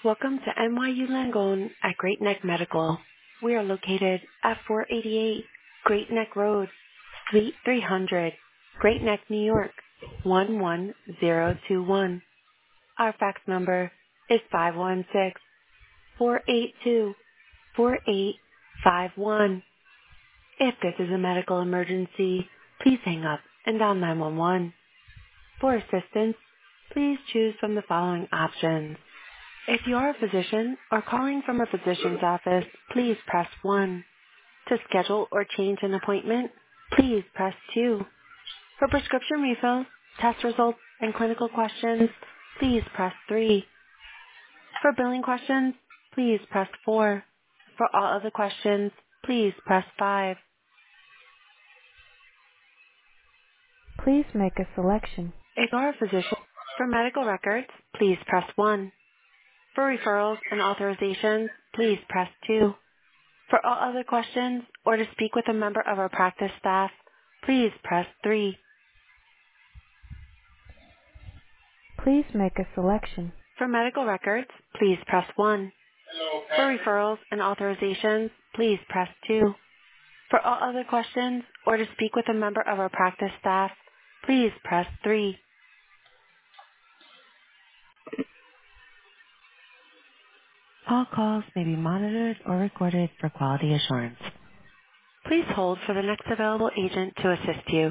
Welcome to NYU Langone at Great Neck Medical. We are located at 488 Great Neck Road, Suite 300, Great Neck, New York, 11021. Our fax number is 516-482-4851. If this is a medical emergency, please hang up and dial 911. For assistance, please choose from the following options. If you are a physician or calling from a physician's office, please press 1. To schedule or change an appointment, please press 2. For prescription refills, test results, and clinical questions, please press 3. For billing questions, please press 4. For all other questions, please press 5. Please make a selection. If you are a physician, for medical records, please press 1. For referrals and authorizations, please press 2. For all other questions or to speak with a member of our practice staff, please press 3. Please make a selection. For medical records, please press 1. For referrals and authorizations, please press 2. For all other questions or to speak with a member of our practice staff, please press 3. All calls may be monitored or recorded for quality assurance. Please hold for the next available agent to assist you.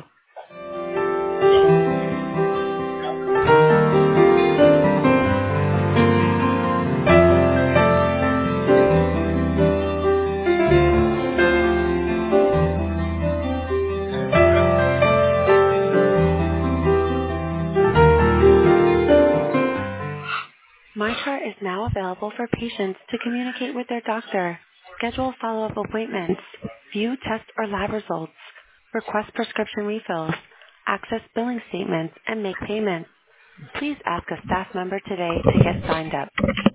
MyChart is now available for patients to communicate with their doctor, schedule follow-up appointments, view test or lab results, request prescription refills, access billing statements, and make payments. Please ask a staff member today to get signed up.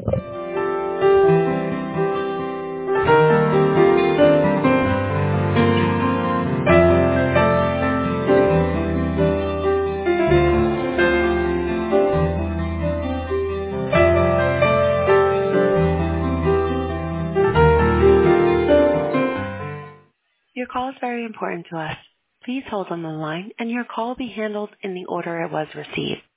Your call is very important to us. Please hold on the line, and your call will be handled in the order it was received.